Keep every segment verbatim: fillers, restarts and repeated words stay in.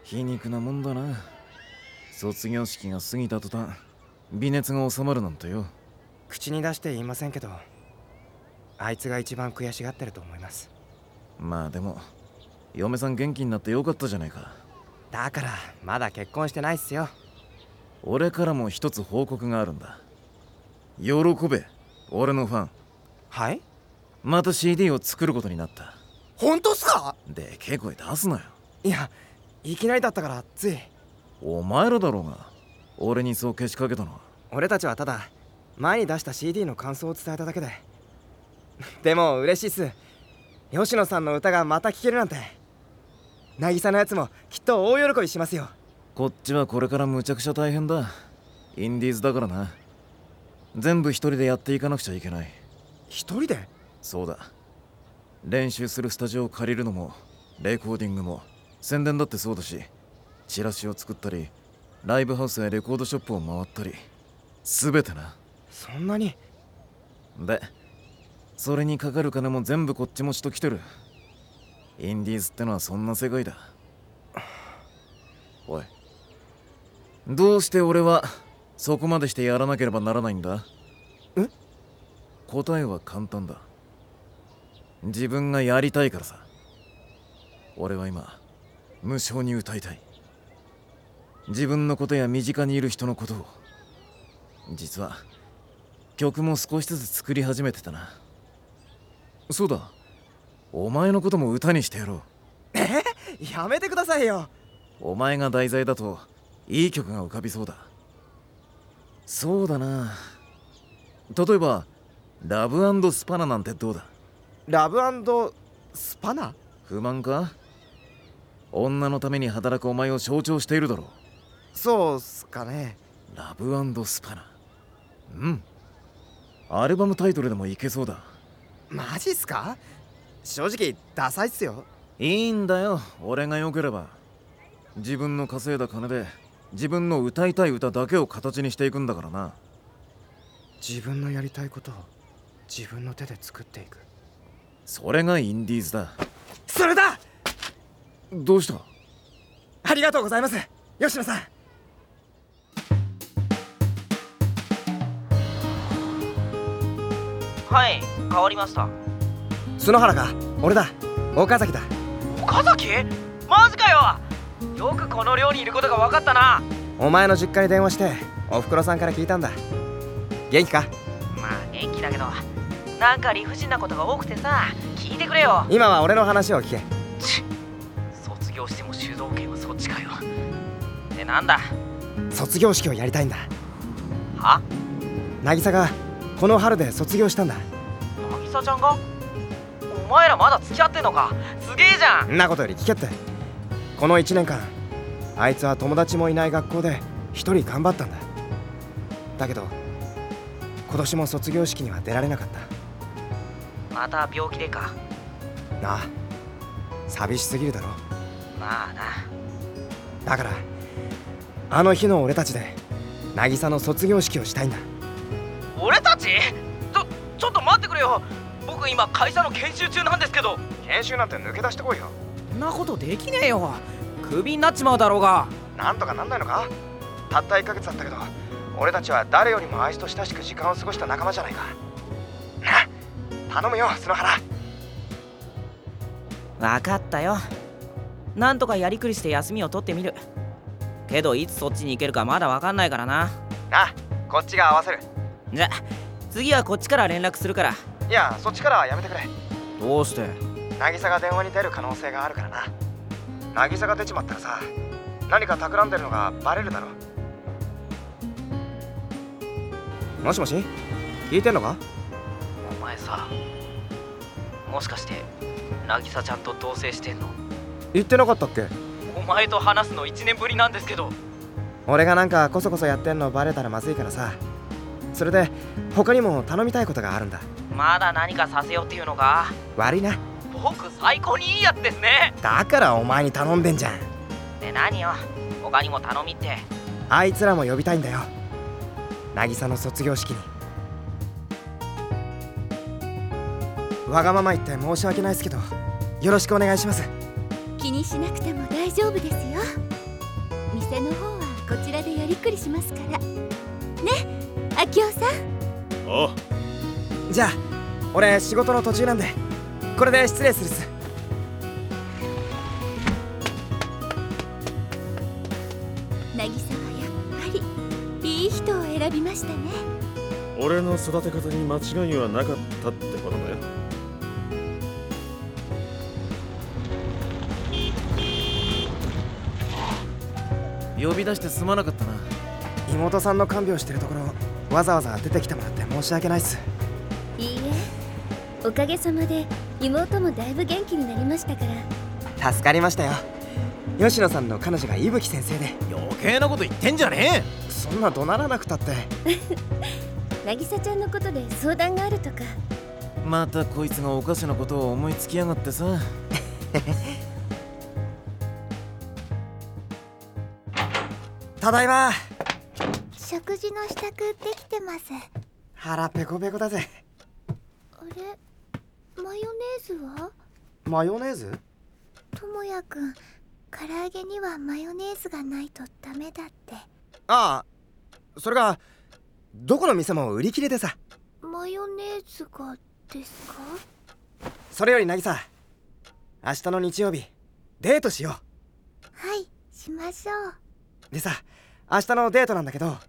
皮肉なもんだな。卒業式が過ぎた途端微熱が収まるなんてよ。 口に出して言いませんけど、あいつが一番悔しがってると思います。 まあでも嫁さん元気になってよかったじゃないか。 だからまだ結婚してないっすよ。 俺からも一つ報告があるんだ。喜べ俺のファン。 はい、 また シーディー を作ることになった。 本当っすか？ でけえ声出すなよ。 いや、いきなりだったからつい。 お前らだろうが俺にそうけしかけたのは。 俺たちはただ前に出した シーディー の感想を伝えただけで。でも嬉しいっす。吉野さんの歌がまた聴けるなんて。渚のやつもきっと大喜びしますよ。 こっちはこれからむちゃくちゃ大変だ。インディーズだからな。全部一人でやっていかなくちゃいけない。 一人で？ そうだ。練習するスタジオを借りるのもレコーディングも宣伝だってそうだし、チラシを作ったりライブハウスやレコードショップを回ったり、全てな。 そんなに？ でそれにかかる金も全部こっち持ちと来てる。インディーズってのはそんな世界だ。おい、どうして俺はそこまでしてやらなければならないんだ？ え？ 答えは簡単だ。自分がやりたいからさ。俺は今無償に歌いたい。自分のことや身近にいる人のことを。実は曲も少しずつ作り始めてたな。そうだ、お前のことも歌にしてやろう。 え？やめてくださいよ。 お前が題材だといい曲が浮かびそうだ。そうだな、例えばラブ&スパナなんてどうだ？ ラブ&スパナ？ 不満か？女のために働くお前を象徴しているだろう。 そうっすかね。 ラブ&スパナ。うん、アルバムタイトルでもいけそうだ。 マジっすか？正直ダサいっすよ。 いいんだよ、俺が良ければ。自分の稼いだ金で自分の歌いたい歌だけを形にしていくんだからな。 自分のやりたいことを自分の手で作っていく。 それがインディーズだ。 それだ！ どうした？ ありがとうございます、吉野さん。 はい、変わりました。 篠原か？俺だ、岡崎だ。 岡崎？マジかよ。よくこの寮にいることが分かったな。 お前の実家に電話しておふくろさんから聞いたんだ。元気か？ まあ元気だけど、なんか理不尽なことが多くてさ、聞いてくれよ。 今は俺の話を聞け。 ちっ、卒業しても主導権はそっちかよ。で、なんだ？ 卒業式をやりたいんだ。 は？ 渚がこの春で卒業したんだ。 渚ちゃんが？お前らまだ付き合ってんのか？すげえじゃん。 んなことより聞けって。このいちねんかんあいつは友達もいない学校で一人頑張ったんだ。だけど今年も卒業式には出られなかった。 また病気でか？ なあ、寂しすぎるだろ。 まあな。 だからあの日の俺たちで渚の卒業式をしたいんだ。 俺たち？ちょ、ちょっと待ってくれよ。僕今会社の研修中なんですけど。 研修なんて抜け出してこいよ。 そんなことできねえよ。クビになっちまうだろうが。 なんとかなんないのか？たったいっかげつだったけど俺たちは誰よりもあいつと親しく時間を過ごした仲間じゃないか。な、頼むよ篠原。 分かったよ。なんとかやりくりして休みを取ってみる。けどいつそっちに行けるかまだ分かんないからな。 あ、こっちが合わせる。 じゃ、次はこっちから連絡するから。 いや、そっちからはやめてくれ。 どうして？ 渚が電話に出る可能性があるからな。渚が出ちまったらさ、何か企んでるのがバレるだろ。もしもし、聞いてんのか？ お前さ、もしかして渚ちゃんと同棲してんの？ 言ってなかったっけ？ お前と話すのいちねんぶりなんですけど。 俺がなんかこそこそやってんのバレたらまずいからさ。それで他にも頼みたいことがあるんだ。 まだ何かさせようっていうのか？ 悪いな。 僕最高にいいやつですね。 だからお前に頼んでんじゃん。 で、何よ他にも頼みって？ あいつらも呼びたいんだよ、渚の卒業式に。わがまま言って申し訳ないですけどよろしくお願いします。 気にしなくても大丈夫ですよ。 店の方はこちらでやりくりしますからね。明夫さん。 おう。 じゃあ俺仕事の途中なんでこれで失礼するっす。 渚はやっぱりいい人を選びましたね。 俺の育て方に間違いはなかったってことだよ。 呼び出してすまなかったな。 妹さんの看病してるところわざわざ出てきてもらって申し訳ないっす。 いいえ、おかげさまで妹もだいぶ元気になりましたから。 助かりましたよ。吉野さんの彼女が伊吹先生で。 余計なこと言ってんじゃねそんな怒鳴らなくたって。 渚ちゃんのことで相談があるとか。 え。またこいつがおかしなことを思いつきやがってさ。 ただいま。 食事の支度できてます。 腹ペコペコだぜ。 あれ、マヨネーズは？ マヨネーズ？ 智也くん、唐揚げにはマヨネーズがないとダメだって。 ああ、それがどこの店も売り切れでさ。 マヨネーズがですか？ それより渚、明日の日曜日デートしよはい、しましょう。 う。でさ、明日のデートなんだけど、 はい。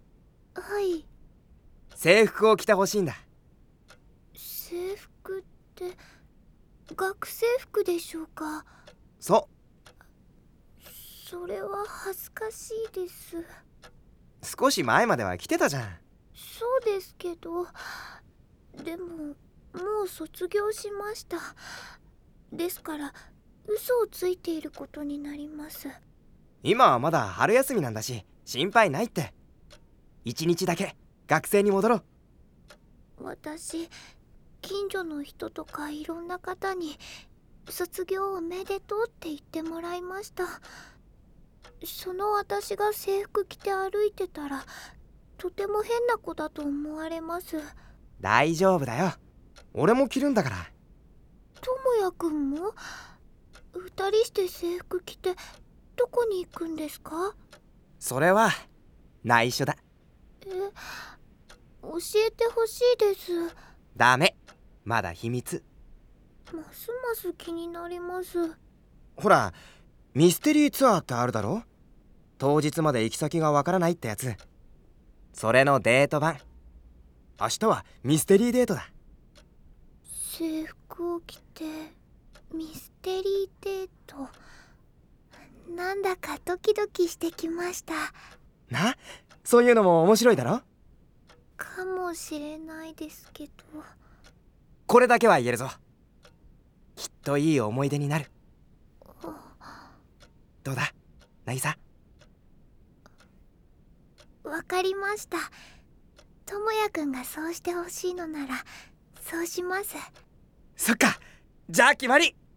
制服を着てほしいんだ。 制服って学生服でしょうか？ そそれは恥ずかしいです。 う、少し前までは着てたじゃん。 そうですけど、でももう卒業しました。ですから嘘をついていることになります。 今はまだ春休みなんだし心配ないって。一日だけ学生に戻ろう。 私、近所の人とかいろんな方に卒業おめでとうって言ってもらいました。その私が制服着て歩いてたらとても変な子だと思われます。 大丈夫だよ、俺も着るんだから。 智也くんも二人して制服着てどこに行くんですか？ それは内緒だ。 え、教えてほしいです。 ダメ、まだ秘密。 ますます気になります。 ほら、ミステリーツアーってあるだろ。当日まで行き先がわからないってやつ。それのデート版。明日はミステリーデートだ。 制服を着てミステリーデート。なんだかドキドキしてきました。 な、そういうのも面白いだろ。 かもしれないですけど。 これだけは言えるぞ。きっといい思い出になる。どうだ、渚。 わかりました。智也くんがそうしてほしいのならそうします。 そっか、じゃあ決まり。